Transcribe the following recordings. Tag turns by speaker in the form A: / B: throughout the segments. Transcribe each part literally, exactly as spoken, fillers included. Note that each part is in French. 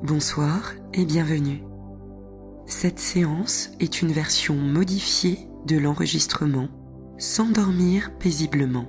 A: Bonsoir et bienvenue. Cette séance est une version modifiée de l'enregistrement S'endormir paisiblement.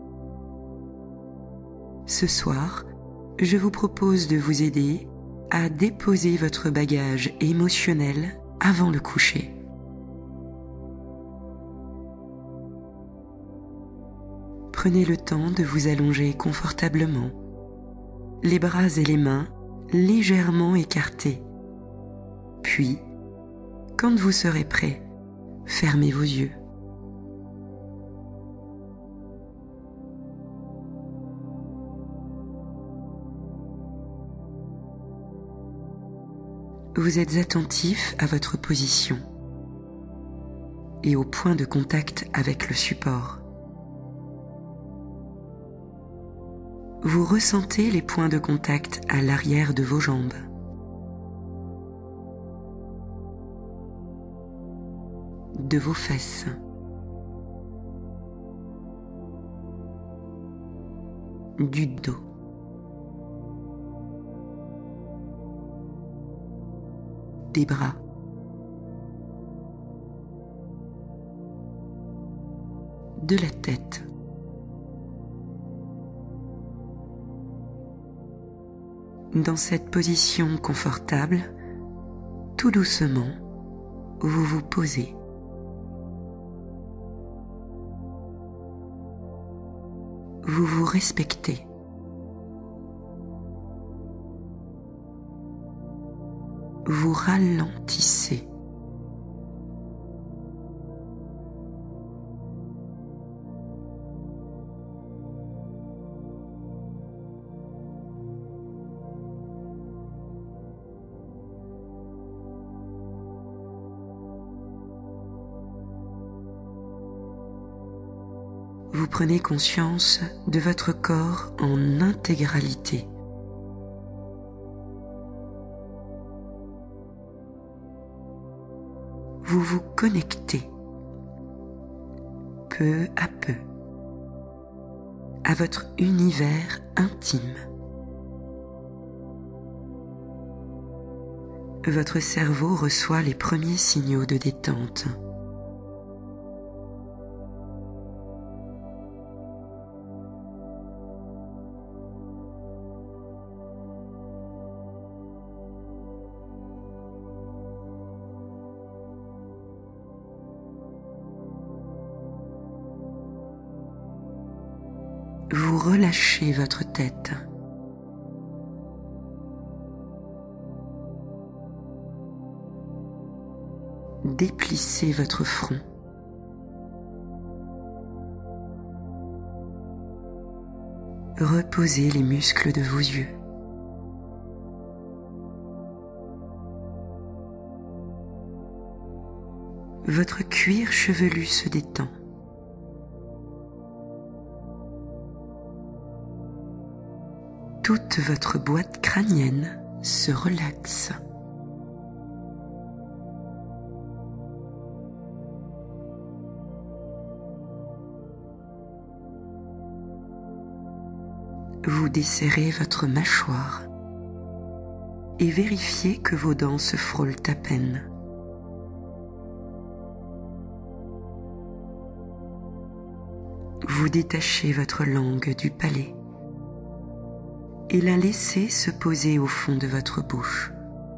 A: Ce soir, je vous propose de vous aider à déposer votre bagage émotionnel avant le coucher. Prenez le temps de vous allonger confortablement, les bras et les mains légèrement écartés. Puis, quand vous serez prêt, fermez vos yeux. Vous êtes attentif à votre position et au point de contact avec le support. Vous ressentez les points de contact à l'arrière de vos jambes. De vos fesses. Du dos. Des bras. De la tête. Dans cette position confortable, tout doucement, vous vous posez. Vous vous respectez. Vous ralentissez. Vous prenez conscience de votre corps en intégralité. Vous vous connectez peu à peu à votre univers intime. Votre cerveau reçoit les premiers signaux de détente. Vous relâchez votre tête. Déplissez votre front. Reposez les muscles de vos yeux. Votre cuir chevelu se détend. Toute votre boîte crânienne se relaxe. Vous desserrez votre mâchoire et vérifiez que vos dents se frôlent à peine. Vous détachez votre langue du palais et la laissez se poser au fond de votre bouche.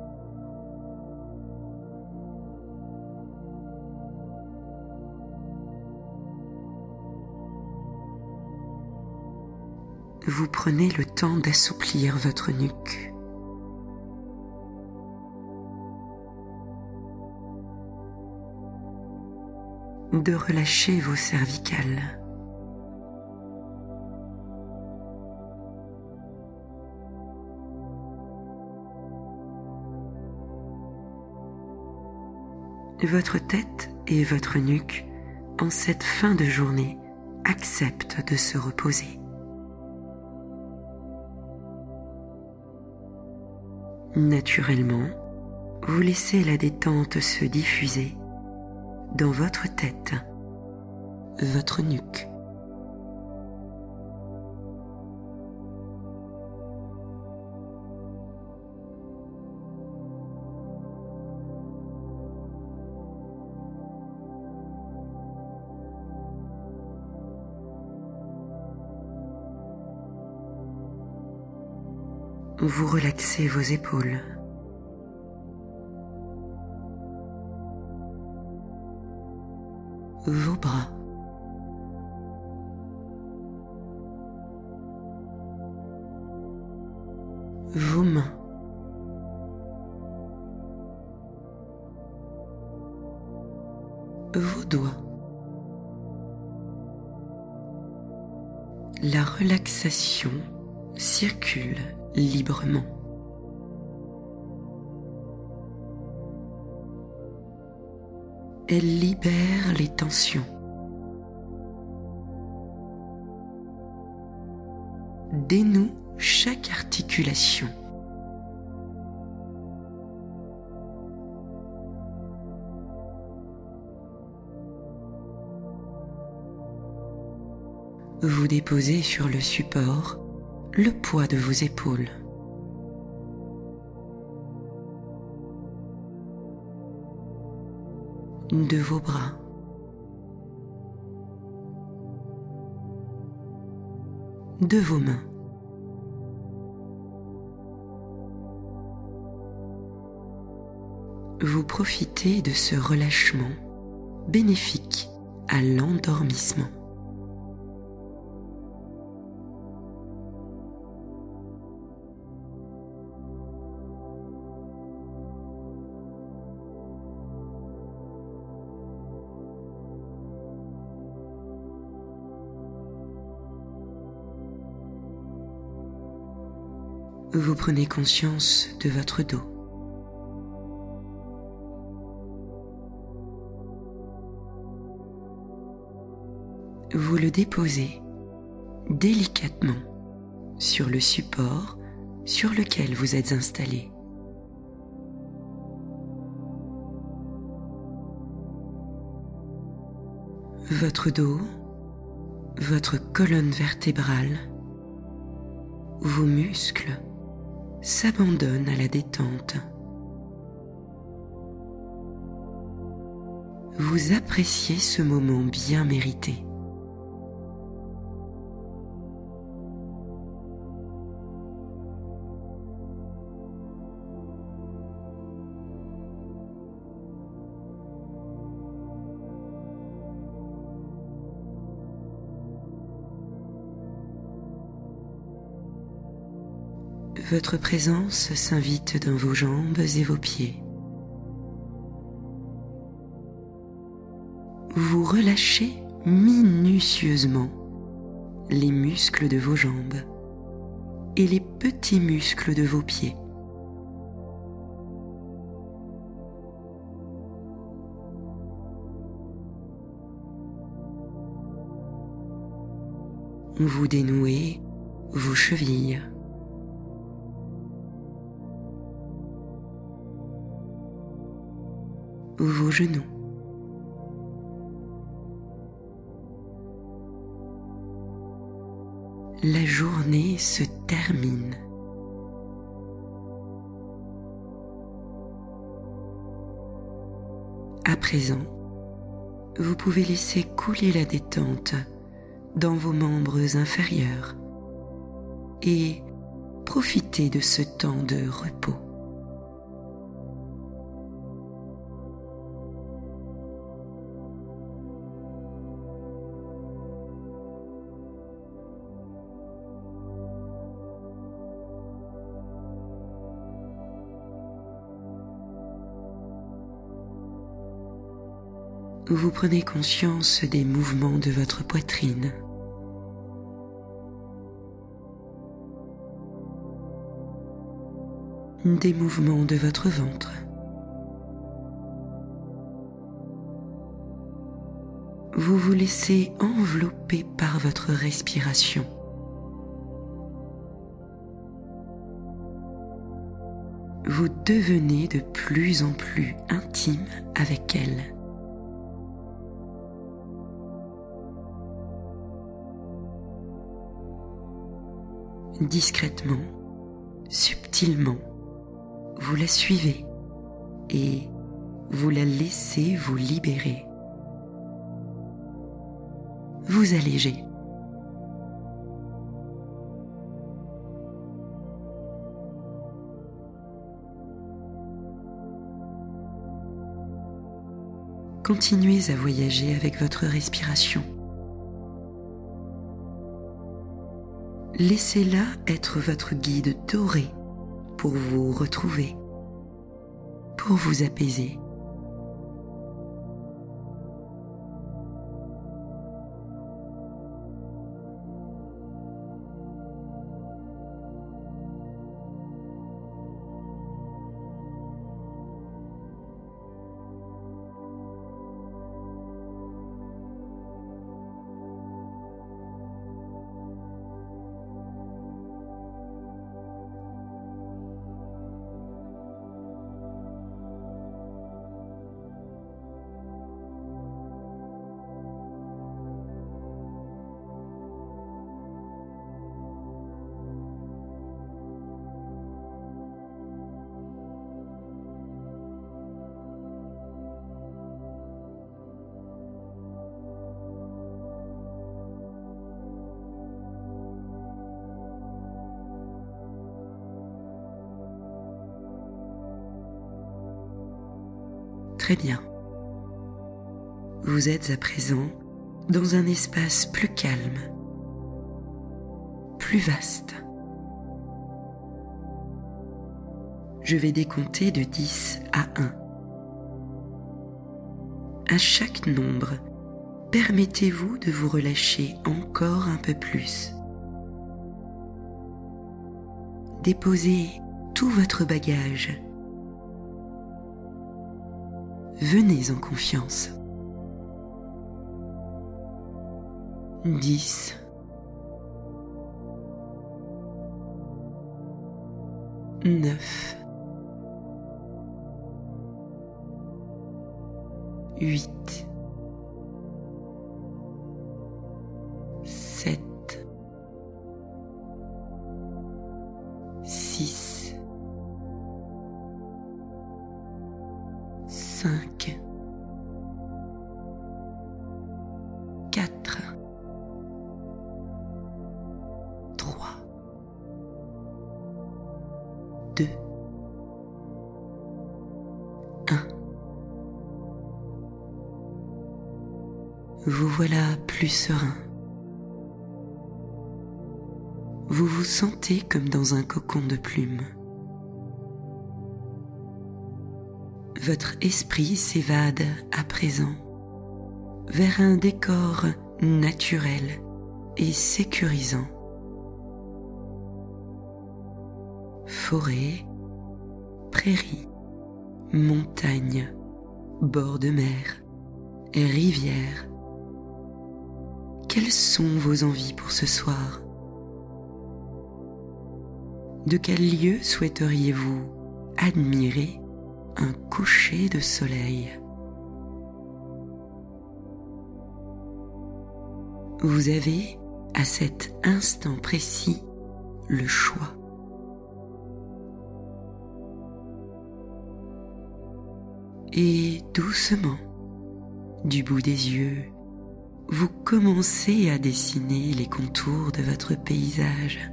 A: Vous prenez le temps d'assouplir votre nuque. De relâcher vos cervicales. Votre tête et votre nuque, en cette fin de journée, acceptent de se reposer. Naturellement, vous laissez la détente se diffuser dans votre tête, votre nuque. vous relaxez vos épaules. Vos bras. Vos mains. Vos doigts. La relaxation circule librement. Elle libère les tensions. Dénoue chaque articulation. Vous déposez sur le support le poids de vos épaules. De vos bras. De vos mains. Vous profitez de ce relâchement bénéfique à l'endormissement. Vous prenez conscience de votre dos. Vous le déposez délicatement sur le support sur lequel vous êtes installé. Votre dos, votre colonne vertébrale, vos muscles s'abandonnent à la détente. Vous appréciez ce moment bien mérité. Votre présence s'invite dans vos jambes et vos pieds. Vous relâchez minutieusement les muscles de vos jambes et les petits muscles de vos pieds. Vous dénouez vos chevilles. Vos genoux. La journée se termine. À présent, vous pouvez laisser couler la détente dans vos membres inférieurs et profiter de ce temps de repos. Vous prenez conscience des mouvements de votre poitrine. Des mouvements de votre ventre. Vous vous laissez envelopper par votre respiration. Vous devenez de plus en plus intime avec elle. Discrètement, subtilement, vous la suivez et vous la laissez vous libérer. Vous allégez. continuez à voyager avec votre respiration. Laissez-la être votre guide doré pour vous retrouver, pour vous apaiser. Très bien. Vous êtes à présent dans un espace plus calme, plus vaste. Je vais décompter de dix à un. À chaque nombre, permettez-vous de vous relâcher encore un peu plus. Déposez tout votre bagage. Venez en confiance. Dix. Neuf. Huit. Sept. Six. Cinq. Quatre. Trois. Deux. Un. Vous voilà plus serein. Vous vous sentez comme dans un cocon de plumes. Votre esprit s'évade à présent vers un décor naturel et sécurisant. Forêt, prairie, montagne, bord de mer, rivière. Quelles sont vos envies pour ce soir? De quel lieu souhaiteriez-vous admirer un coucher de soleil? Vous avez, à cet instant précis, le choix. Et doucement, du bout des yeux, vous commencez à dessiner les contours de votre paysage.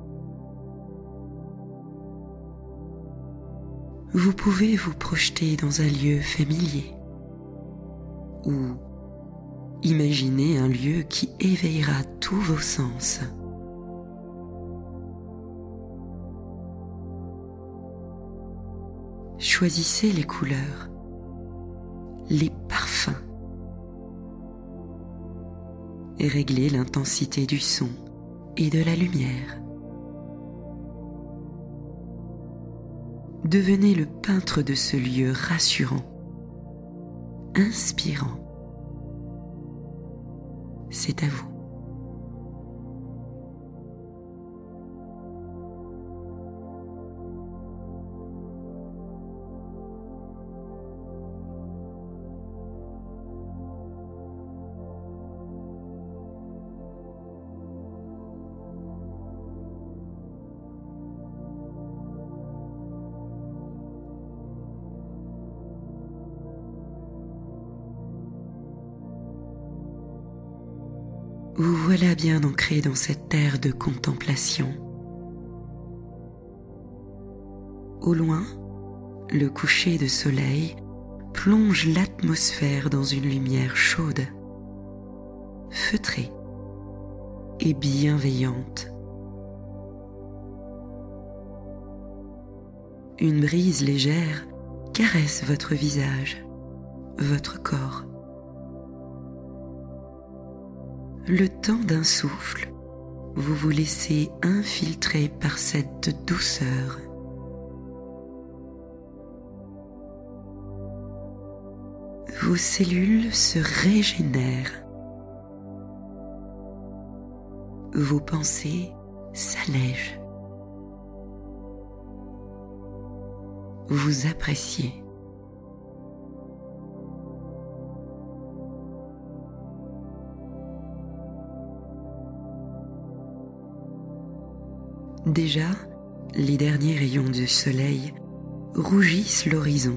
A: Vous pouvez vous projeter dans un lieu familier ou imaginer un lieu qui éveillera tous vos sens. Choisissez les couleurs, les parfums et réglez l'intensité du son et de la lumière. Devenez le peintre de ce lieu rassurant, inspirant. C'est à vous. Vous voilà bien ancré dans cette terre de contemplation. Au loin, le coucher de soleil plonge l'atmosphère dans une lumière chaude, feutrée et bienveillante. Une brise légère caresse votre visage, votre corps. Le temps d'un souffle, vous vous laissez infiltrer par cette douceur. Vos cellules se régénèrent. Vos pensées s'allègent. Vous appréciez. Déjà, les derniers rayons du soleil rougissent l'horizon.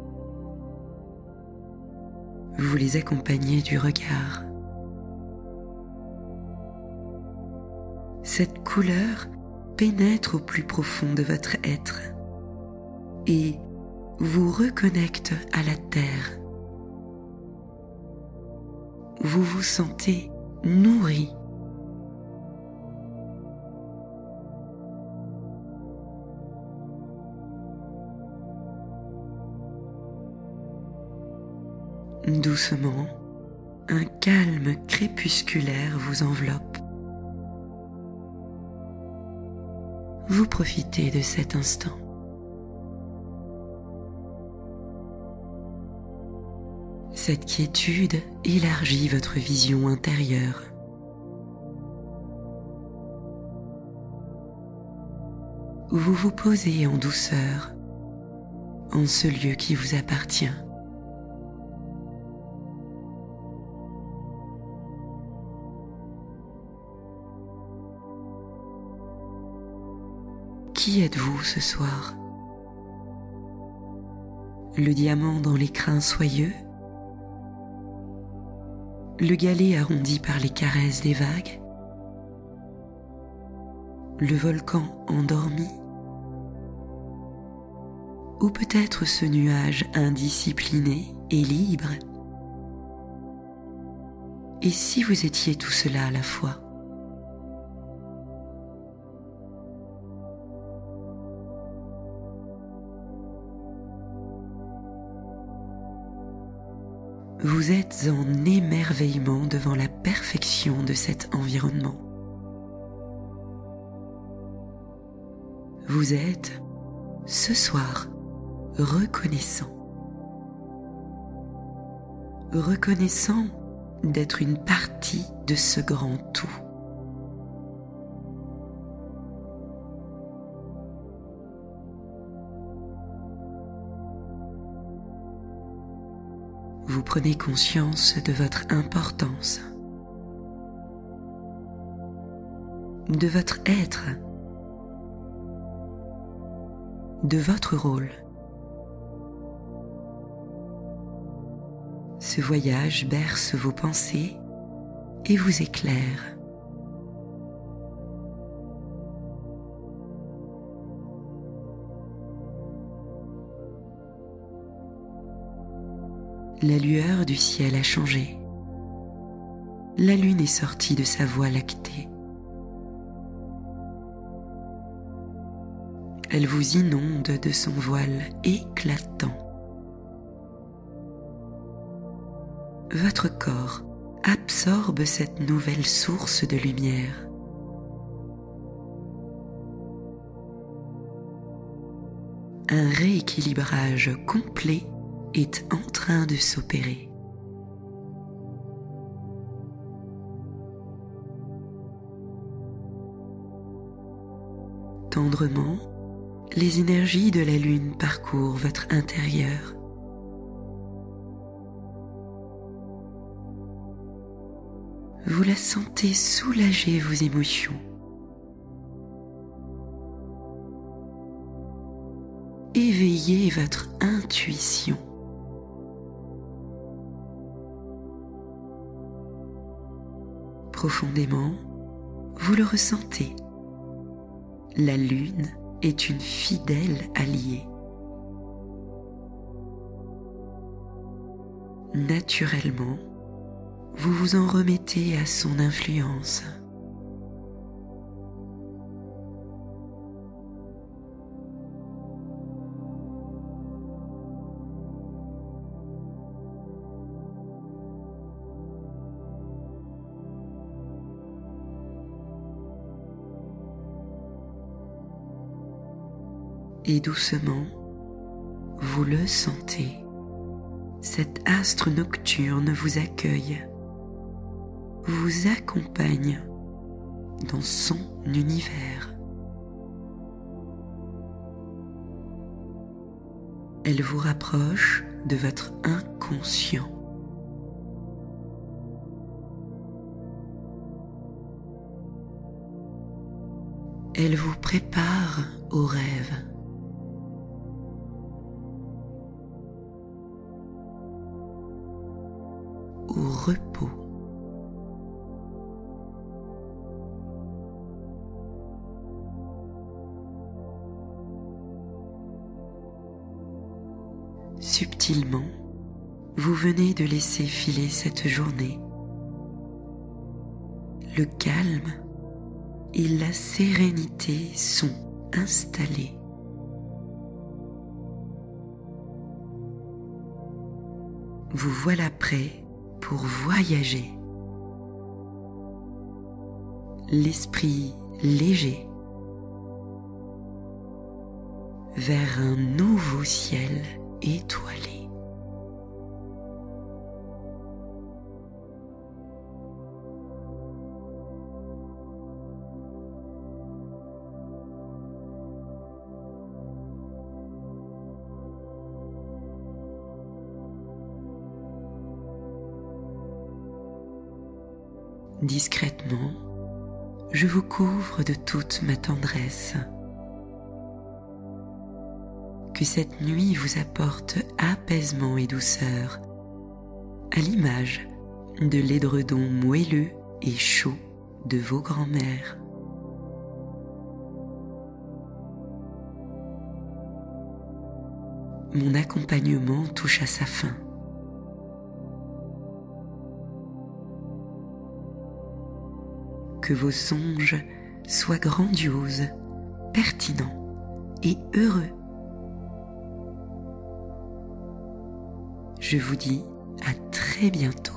A: Vous les accompagnez du regard. Cette couleur pénètre au plus profond de votre être et vous reconnecte à la terre. Vous vous sentez nourri. Doucement, un calme crépusculaire vous enveloppe. Vous profitez de cet instant. Cette quiétude élargit votre vision intérieure. Vous vous posez en douceur en ce lieu qui vous appartient. Qui êtes-vous ce soir? Le diamant dans les crins soyeux? Le galet arrondi par les caresses des vagues? Le volcan endormi? Ou peut-être ce nuage indiscipliné et libre? Et si vous étiez tout cela à la fois? Vous êtes en émerveillement devant la perfection de cet environnement. Vous êtes, ce soir, reconnaissant. Reconnaissant d'être une partie de ce grand tout. Vous prenez conscience de votre importance, de votre être, de votre rôle. Ce voyage berce vos pensées et vous éclaire. La lueur du ciel a changé. La lune est sortie de sa voie lactée. Elle vous inonde de son voile éclatant. Votre corps absorbe cette nouvelle source de lumière. Un rééquilibrage complet est en train de s'opérer. Tendrement, les énergies de la lune parcourent votre intérieur. Vous la sentez soulager vos émotions. Éveillez votre intuition. Profondément, vous le ressentez. La lune est une fidèle alliée. naturellement, vous vous en remettez à son influence. Et doucement, vous le sentez, cet astre nocturne vous accueille, vous accompagne dans son univers. Elle vous rapproche de votre inconscient. Elle vous prépare au rêve. Au repos. Subtilement, vous venez de laisser filer cette journée. Le calme et la sérénité sont installés. Vous voilà prêt pour voyager, l'esprit léger, vers un nouveau ciel étoilé. Discrètement, je vous couvre de toute ma tendresse. Que cette nuit vous apporte apaisement et douceur, à l'image de l'édredon moelleux et chaud de vos grands-mères. Mon accompagnement touche à sa fin. Que vos songes soient grandioses, pertinents et heureux. Je vous dis à très bientôt.